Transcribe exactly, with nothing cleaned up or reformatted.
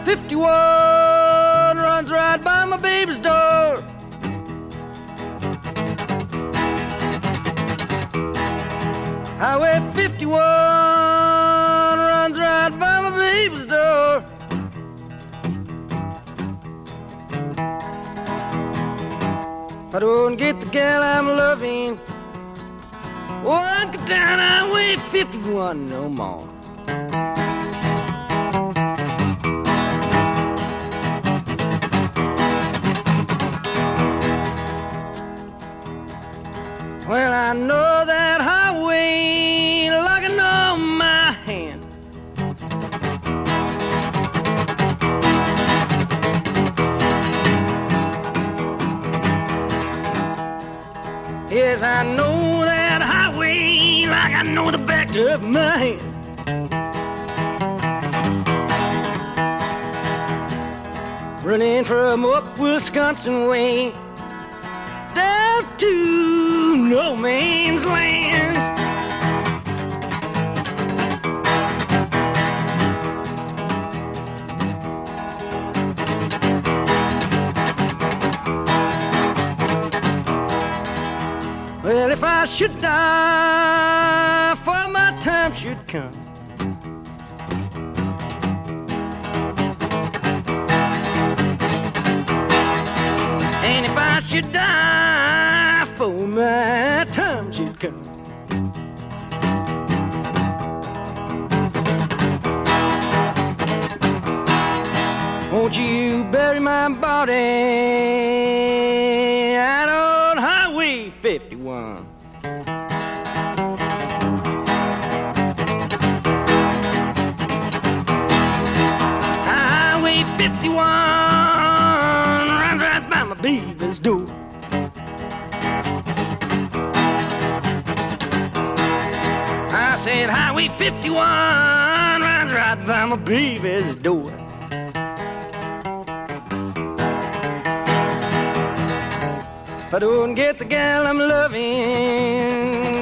fifty-one runs right by my baby's door. Highway fifty-one runs right by my baby's door. If I don't get the gal I'm loving, won't go down Highway fifty-one no more. Well, I know that highway like I know my hand. Yes, I know that highway like I know the back of my hand. Running from up Wisconsin way down to no man's land. Well, if I should die, for my time should come, and if I should die, for my time should come, won't you bury my body out on Highway fifty-one? Highway fifty-one runs right by my baby's door. I said Highway fifty-one runs right by my baby's door. If I don't get the gal I'm loving,